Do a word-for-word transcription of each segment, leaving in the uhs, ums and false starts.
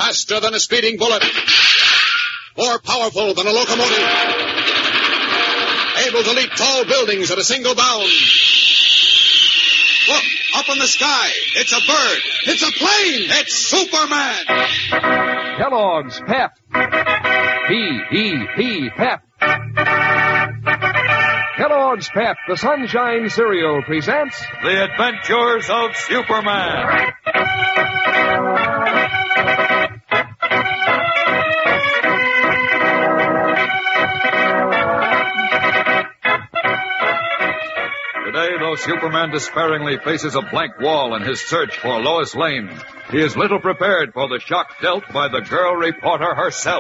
Faster than a speeding bullet. More powerful than a locomotive. Able to leap tall buildings at a single bound. Look, up in the sky. It's a bird. It's a plane. It's Superman. Kellogg's Pep. P E P, Pep. Kellogg's Pep, the Sunshine Cereal, presents The Adventures of Superman. Today, though Superman despairingly faces a blank wall in his search for Lois Lane, he is little prepared for the shock dealt by the girl reporter herself.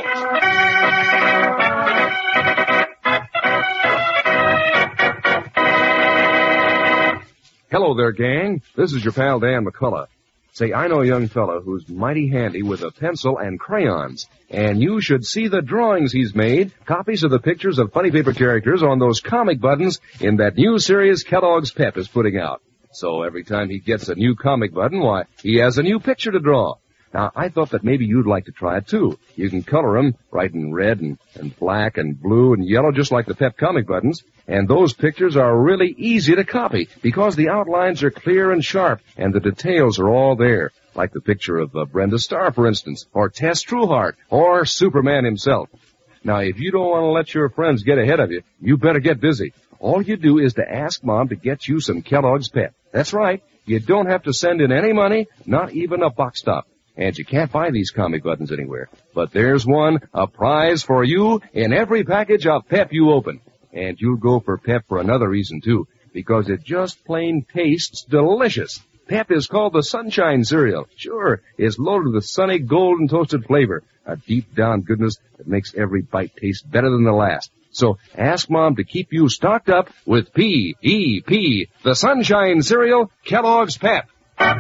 Hello there, gang. This is your pal Dan McCullough. Say, I know a young fella who's mighty handy with a pencil and crayons, and you should see the drawings he's made, copies of the pictures of funny paper characters on those comic buttons in that new series Kellogg's Pep is putting out. So every time he gets a new comic button, why, he has a new picture to draw. Now, I thought that maybe you'd like to try it, too. You can color them right in red and, and black and blue and yellow, just like the Pep comic buttons. And those pictures are really easy to copy because the outlines are clear and sharp and the details are all there. Like the picture of uh, Brenda Starr, for instance, or Tess Trueheart, or Superman himself. Now, if you don't want to let your friends get ahead of you, you better get busy. All you do is to ask Mom to get you some Kellogg's Pep. That's right. You don't have to send in any money, not even a box stop. And you can't buy these comic buttons anywhere. But there's one, a prize for you in every package of Pep you open. And you'll go for Pep for another reason, too, because it just plain tastes delicious. Pep is called the Sunshine Cereal. Sure, it's loaded with sunny, golden toasted flavor, a deep-down goodness that makes every bite taste better than the last. So ask Mom to keep you stocked up with P E P, the Sunshine Cereal, Kellogg's Pep.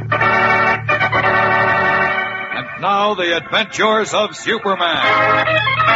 Now, the adventures of Superman.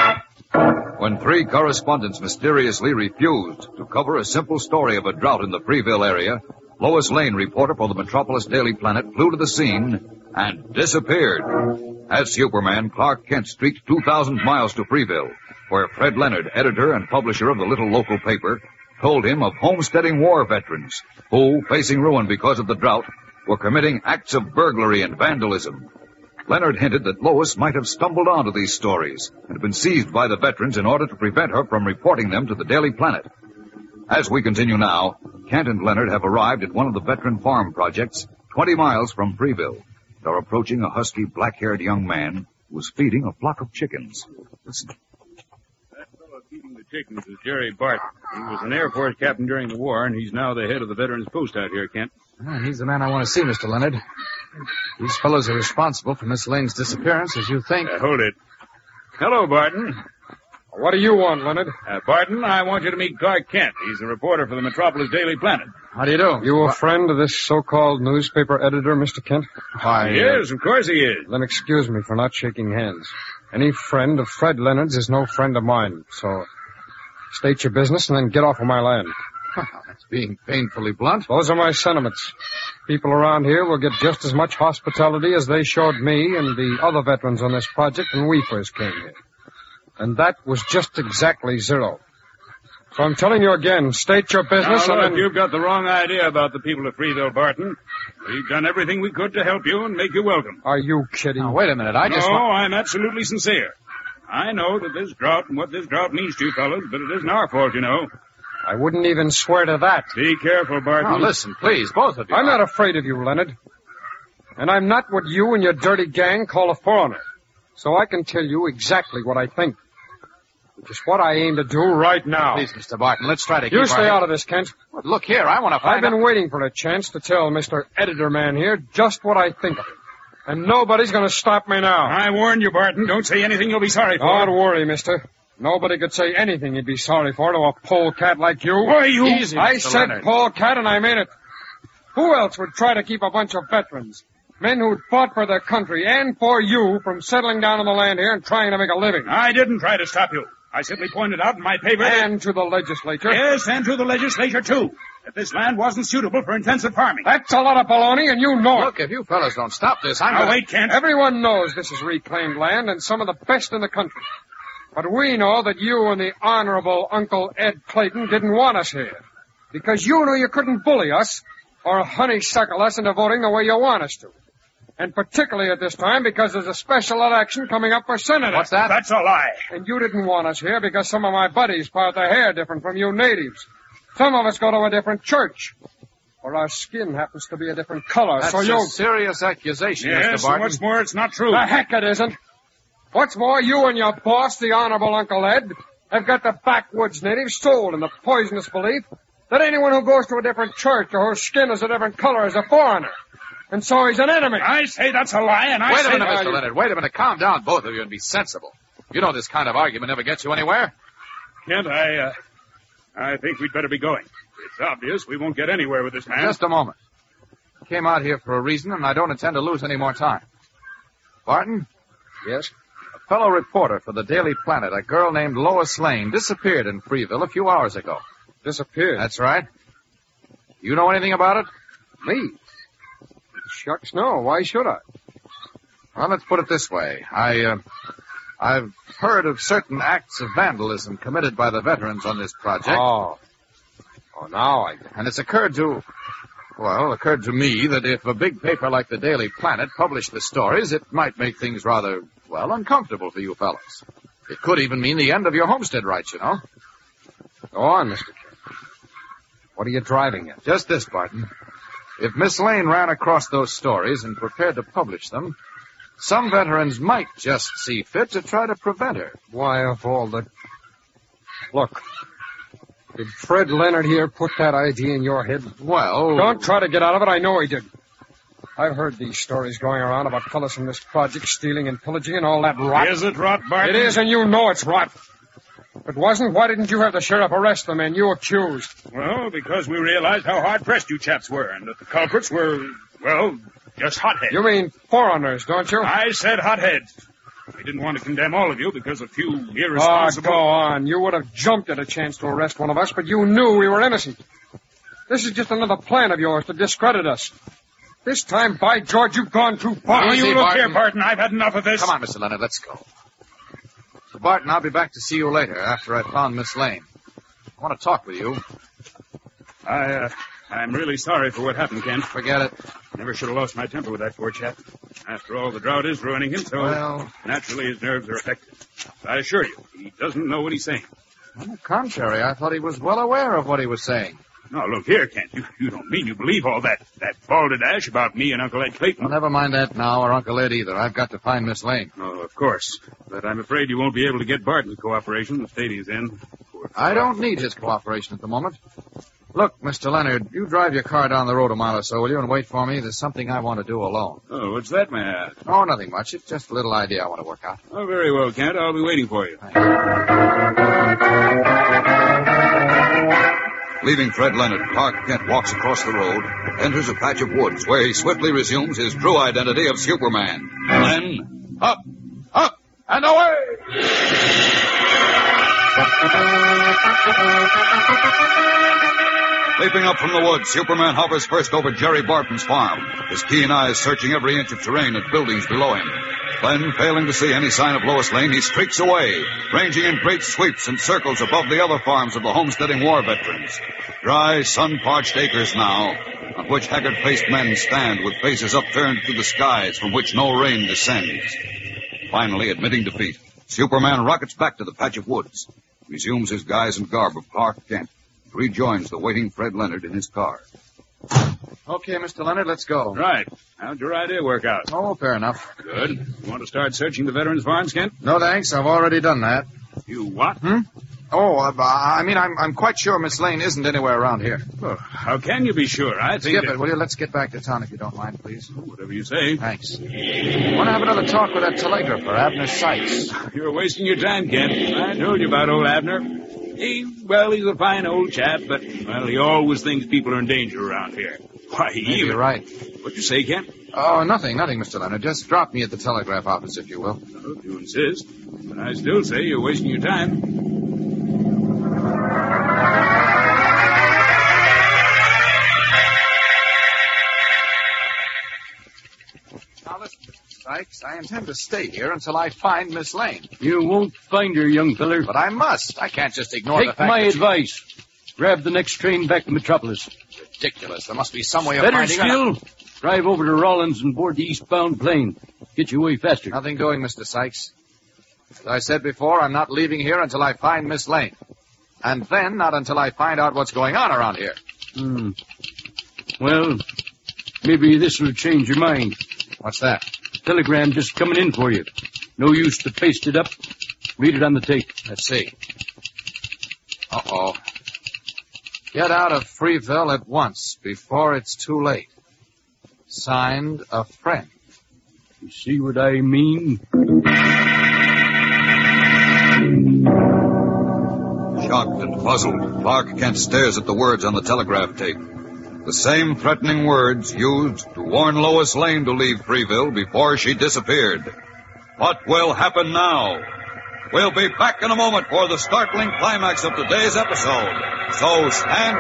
When three correspondents mysteriously refused to cover a simple story of a drought in the Freeville area, Lois Lane, reporter for the Metropolis Daily Planet, flew to the scene and disappeared. As Superman, Clark Kent streaked two thousand miles to Freeville, where Fred Leonard, editor and publisher of the little local paper, told him of homesteading war veterans who, facing ruin because of the drought, were committing acts of burglary and vandalism. Leonard hinted that Lois might have stumbled onto these stories and been seized by the veterans in order to prevent her from reporting them to the Daily Planet. As we continue now, Kent and Leonard have arrived at one of the veteran farm projects twenty miles from Freeville and are approaching a husky, black-haired young man who is feeding a flock of chickens. Listen. That fellow feeding the chickens is Jerry Barton. He was an Air Force captain during the war, and he's now the head of the Veterans Post out here, Kent. Oh, he's the man I want to see, Mister Leonard. These fellows are responsible for Miss Lane's disappearance, as you think. Uh, hold it. Hello, Barton. What do you want, Leonard? Uh, Barton, I want you to meet Clark Kent. He's a reporter for the Metropolis Daily Planet. How do you do? You a friend of this so-called newspaper editor, Mister Kent? Why, He is, of course he is. Then excuse me for not shaking hands. Any friend of Fred Leonard's is no friend of mine, so state your business and then get off of my land. That's being painfully blunt. Those are my sentiments. People around here will get just as much hospitality as they showed me and the other veterans on this project when we first came here. And that was just exactly zero. So I'm telling you again, state your business Now, and look, then... you've got the wrong idea about the people of Freeville, Barton. We've done everything we could to help you and make you welcome. Are you kidding? Now, wait a minute. I no, just want... I'm absolutely sincere. I know that this drought and what this drought means to you fellows, but it isn't our fault, you know. I wouldn't even swear to that. Be careful, Barton. Now, listen, please, both of you. I'm not afraid of you, Leonard. And I'm not what you and your dirty gang call a foreigner. So I can tell you exactly what I think. Which is what I aim to do right now. Please, Mister Barton, let's try to keep You our stay head- out of this, Kent. But look here, I want to find I've been out... waiting for a chance to tell Mister Editor Man here just what I think of it. And nobody's going to stop me now. I warn you, Barton. Don't say anything you'll be sorry for. Don't worry, mister. Nobody could say anything you'd be sorry for to a polecat like you. Why, you... Easy, I Mister said Leonard. polecat, and I mean it. Who else would try to keep a bunch of veterans, men who'd fought for their country and for you, from settling down on the land here and trying to make a living? I didn't try to stop you. I simply pointed out in my paper... And to the legislature. Yes, and to the legislature, too. that this land wasn't suitable for intensive farming. That's a lot of baloney, and you know it. Look, if you fellas don't stop this, I'm Now, gonna... wait, Kent. Everyone knows this is reclaimed land and some of the best in the country. But we know that you and the Honorable Uncle Ed Clayton didn't want us here. Because you knew you couldn't bully us or honeysuckle us into voting the way you want us to. And particularly at this time because there's a special election coming up for senator. What's that? That's a lie. And you didn't want us here because some of my buddies part their hair different from you natives. Some of us go to a different church. Or our skin happens to be a different color. That's so a you... serious accusation, Yes, Mister and Barton. what's more, it's not true. The heck it isn't. What's more, you and your boss, the Honorable Uncle Ed, have got the backwoods natives sold in the poisonous belief that anyone who goes to a different church or whose skin is a different color is a foreigner. And so he's an enemy. I say that's a lie, and I Wait say... a minute, Uh, Mister you- Leonard. Wait a minute. Calm down, both of you, and be sensible. You know this kind of argument never gets you anywhere. Kent, I, uh, I think we'd better be going. It's obvious we won't get anywhere with this man. Just a moment. I came out here for a reason, and I don't intend to lose any more time. Barton, Yes? a fellow reporter for the Daily Planet, a girl named Lois Lane, disappeared in Freeville a few hours ago. Disappeared. That's right. You know anything about it? me. Shucks, no. Why should I? Well, let's put it this way. I, uh, I've heard of certain acts of vandalism committed by the veterans on this project. Oh. Oh, now I get it. And it's occurred to, well, occurred to me that if a big paper like the Daily Planet published the stories, it might make things rather, well, uncomfortable for you fellas. It could even mean the end of your homestead rights, you know. Go on, Mister Kent. What are you driving at? Just this, Barton. If Miss Lane ran across those stories and prepared to publish them, some veterans might just see fit to try to prevent her. Why, of all the... Look. Did Fred Leonard here put that idea in your head? Well... Don't try to get out of it. I know he did. I've heard these stories going around about fellas from this project stealing and pillaging and all that rot. Is it rot, Barton? It is, and you know it's rot. If it wasn't, why didn't you have the sheriff arrest the men you accused? Well, because we realized how hard-pressed you chaps were, and that the culprits were, well, just hotheads. You mean foreigners, don't you? I said hotheads. We didn't want to condemn all of you because a few Oh, irresponsible... go on. You would have jumped at a chance to arrest one of us, but you knew we were innocent. This is just another plan of yours to discredit us. This time, by George, you've gone too far. Now, Easy, you look Barton. here, Barton. I've had enough of this. Come on, Mister Leonard, let's go. So, Barton, I'll be back to see you later after I've found Miss Lane. I want to talk with you. I, uh, I'm really sorry for what happened, Kent. Forget it. Never should have lost my temper with that poor chap. After all, the drought is ruining him, so Well- naturally his nerves are affected. I assure you, he doesn't know what he's saying. On the contrary, I thought he was well aware of what he was saying. Now, look here, Kent. You, you don't mean you believe all that, that balderdash about me and Uncle Ed Clayton? Well, never mind that now, or Uncle Ed either. I've got to find Miss Lane. Oh, of course. But I'm afraid you won't be able to get Barton's cooperation. The state he's in. Poor I don't need his cooperation at the moment. Look, Mister Leonard, you drive your car down the road a mile or so, will you, and wait for me? There's something I want to do alone. Oh, what's that, may I ask? Oh, nothing much. It's just a little idea I want to work out. Oh, very well, Kent. I'll be waiting for you. Leaving Fred Leonard, Clark Kent walks across the road, enters a patch of woods where he swiftly resumes his true identity of Superman. Then, up, up, and away! Leaping up from the woods, Superman hovers first over Jerry Barton's farm, his keen eyes searching every inch of terrain and buildings below him. Then, failing to see any sign of Lois Lane, he streaks away, ranging in great sweeps and circles above the other farms of the homesteading war veterans. Dry, sun-parched acres now, on which haggard-faced men stand with faces upturned to the skies from which no rain descends. Finally, admitting defeat, Superman rockets back to the patch of woods, resumes his guise and garb of Clark Kent, and rejoins the waiting Fred Leonard in his car. Okay, Mister Leonard, let's go. Right. How'd your idea work out? Oh, fair enough. Good. You want to start searching the veterans' farms, Kent? No, thanks. I've already done that. You what? Hmm? Oh, uh, I mean, I'm, I'm quite sure Miss Lane isn't anywhere around here. Oh, how can you be sure? I think Skip that... it, will you? Let's get back to town if you don't mind, please. Whatever you say. Thanks. I want to have another talk with that telegrapher, Abner Sykes. You're wasting your time, Kent. I told you about old Abner. He, well, he's a fine old chap, but, well, he always thinks people are in danger around here. Why, he Maybe even... you're right. What'd you say, Kent? Oh, nothing, nothing, Mister Leonard. Just drop me at the telegraph office, if you will. Well, if you insist. But I still say you're wasting your time. Yes, I intend to stay here until I find Miss Lane. You won't find her, young feller. But I must. I can't just ignore Take the fact my that advice. Grab the next train back to Metropolis. ridiculous. There must be some way of Better finding still, out. drive over to Rollins and board the eastbound plane. Get you away faster. Nothing doing, Mister Sykes. As I said before, I'm not leaving here until I find Miss Lane. And then not until I find out what's going on around here. Hmm. Well, maybe this will change your mind. What's that? Telegram just coming in for you. No use to paste it up. Read it on the tape. Let's see. Uh-oh. Get out of Freeville at once, before it's too late. Signed, a friend. You see what I mean? Shocked and puzzled, Clark Kent stares at the words on the telegraph tape. The same threatening words used to warn Lois Lane to leave Freeville before she disappeared. What will happen now? We'll be back in a moment for the startling climax of today's episode. So stand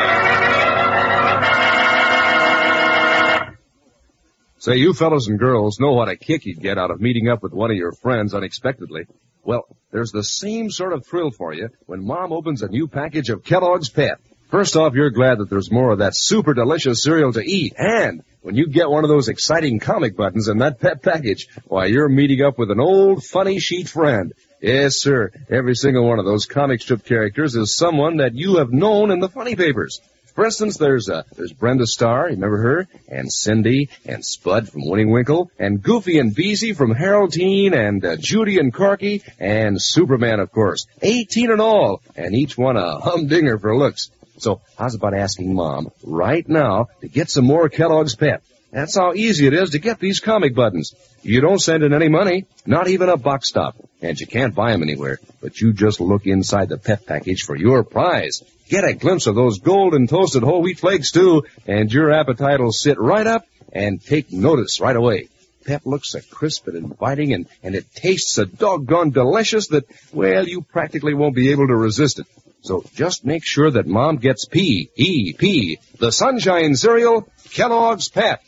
by. Say, you fellas and girls know what a kick you'd get out of meeting up with one of your friends unexpectedly. Well, there's the same sort of thrill for you when Mom opens a new package of Kellogg's Pep. First off, you're glad that there's more of that super delicious cereal to eat. And when you get one of those exciting comic buttons in that Pep package, why, you're meeting up with an old funny sheet friend. Yes, sir. Every single one of those comic strip characters is someone that you have known in the funny papers. For instance, there's uh, there's Brenda Starr, you remember her? And Cindy, and Spud from Winnie Winkle, and Goofy and Beezy from Harold Teen, and uh, Judy and Corky, and Superman, of course. Eighteen in all, and each one a humdinger for looks. So how's about asking Mom right now to get some more Kellogg's Pep? That's how easy it is to get these comic buttons. You don't send in any money, not even a box stop, and you can't buy them anywhere. But you just look inside the Pep package for your prize. Get a glimpse of those golden toasted whole wheat flakes, too, and your appetite will sit right up and take notice right away. Pep looks so crisp and inviting, and, and it tastes so doggone delicious that, well, you practically won't be able to resist it. So just make sure that Mom gets P E P, the Sunshine Cereal, Kellogg's Pep.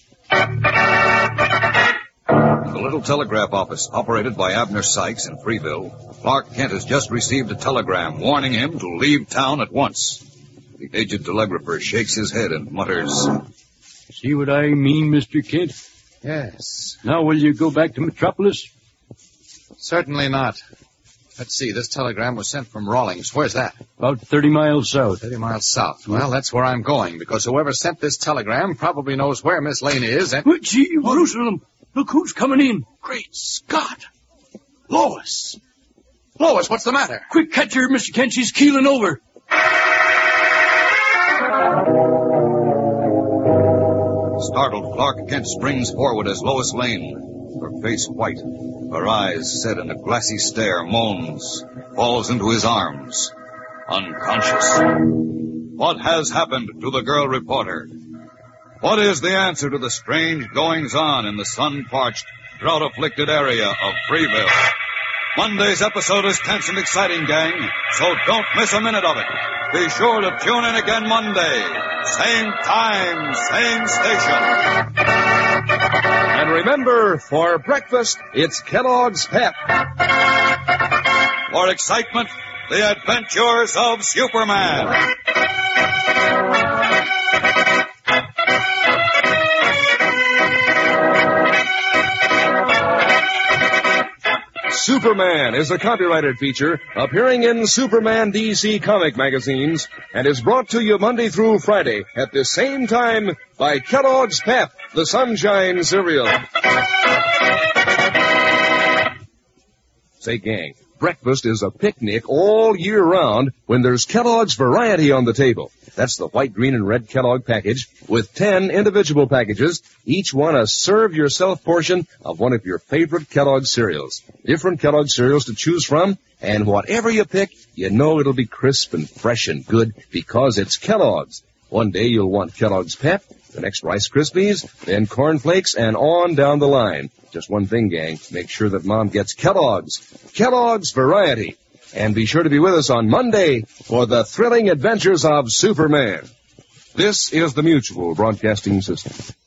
The little telegraph office, operated by Abner Sykes in Freeville, Clark Kent has just received a telegram warning him to leave town at once. The aged telegrapher shakes his head and mutters, See what I mean, Mister Kent? Yes. Now will you go back to Metropolis? Certainly not. Let's see, this telegram was sent from Rawlings. Where's that? About thirty miles south. Thirty miles south. Well, that's where I'm going, because whoever sent this telegram probably knows where Miss Lane is, and... Oh, gee, Jerusalem! Look who's coming in. Great Scott! Lois! Lois, what's the matter? Quick, catch her, Mister Kent. She's keeling over. Startled, Clark Kent springs forward as Lois Lane, her face white, her eyes set in a glassy stare, moans, falls into his arms, unconscious. What has happened to the girl reporter? What is the answer to the strange goings-on in the sun-parched, drought-afflicted area of Freeville? Monday's episode is tense and exciting, gang, so don't miss a minute of it. Be sure to tune in again Monday. Same time, same station. And remember, for breakfast, it's Kellogg's Pep. For excitement, the adventures of Superman. Superman is a copyrighted feature appearing in Superman D C comic magazines and is brought to you Monday through Friday at the same time by Kellogg's Pep, the Sunshine Cereal. Say, gang, breakfast is a picnic all year round when there's Kellogg's variety on the table. That's the white, green, and red Kellogg package with ten individual packages, each one a serve-yourself portion of one of your favorite Kellogg cereals. Different Kellogg cereals to choose from, and whatever you pick, you know it'll be crisp and fresh and good because it's Kellogg's. One day you'll want Kellogg's Pep, the next Rice Krispies, then Corn Flakes, and on down the line. Just one thing, gang, make sure that Mom gets Kellogg's. Kellogg's Variety. And be sure to be with us on Monday for the thrilling adventures of Superman. This is the Mutual Broadcasting System.